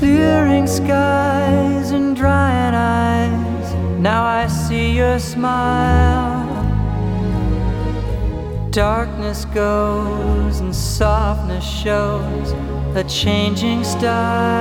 clearing skies and drying eyes. Now I see your smile. Darkness goes and softness shows a changing style.